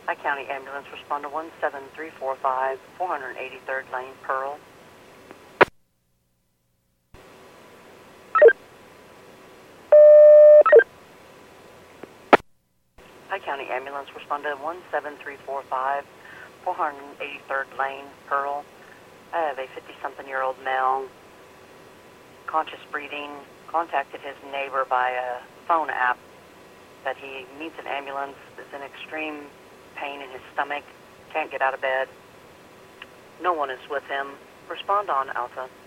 High County Ambulance, respond to 17345, 483rd Lane, Pearl. High County Ambulance, respond to 17345, 483rd Lane, Pearl. I have a 50-something-year-old male, conscious breathing, contacted his neighbor by a phone app that he needs an ambulance, is in extreme pain in his stomach, can't get out of bed. No one is with him. Respond on Alpha.